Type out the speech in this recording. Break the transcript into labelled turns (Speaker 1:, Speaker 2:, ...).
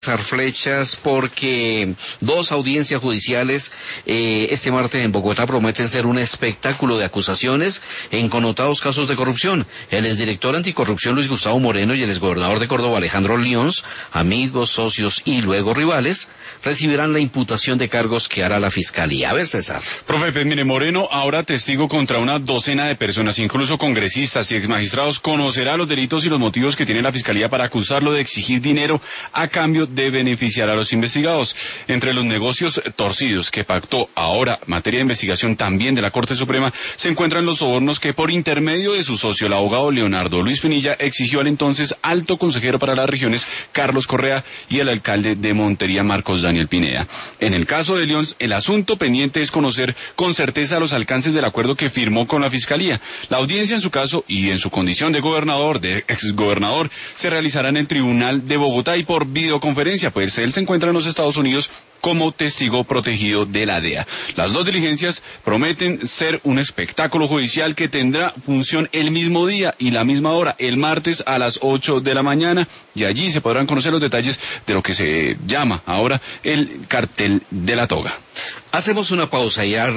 Speaker 1: Flechas, porque dos audiencias judiciales este martes en Bogotá prometen ser un espectáculo de acusaciones en connotados casos de corrupción. El exdirector anticorrupción Luis Gustavo Moreno y el exgobernador de Córdoba Alejandro Lions, amigos, socios y luego rivales, recibirán la imputación de cargos que hará la Fiscalía. A ver, César.
Speaker 2: Profe, pues mire, Moreno, ahora testigo contra una docena de personas, incluso congresistas y exmagistrados, conocerá los delitos y los motivos que tiene la Fiscalía para acusarlo de exigir dinero a cambio de beneficiar a los investigados. Entre los negocios torcidos que pactó ahora, materia de investigación también de la Corte Suprema, se encuentran los sobornos que por intermedio de su socio, el abogado Leonardo Luis Pinilla, exigió al entonces alto consejero para las regiones, Carlos Correa, y el alcalde de Montería, Marcos Daniel Pineda. En el caso de León, el asunto pendiente es conocer con certeza los alcances del acuerdo que firmó con la Fiscalía. La audiencia en su caso y en su condición de gobernador, de exgobernador, se realizará en el Tribunal de Bogotá y por videoconferencia, pues él se encuentra en los Estados Unidos como testigo protegido de la DEA. Las dos diligencias prometen ser un espectáculo judicial que tendrá función el mismo día y la misma hora, el martes a las 8 de la mañana, y allí se podrán conocer los detalles de lo que se llama ahora el cartel de la toga.
Speaker 1: Hacemos una pausa y ya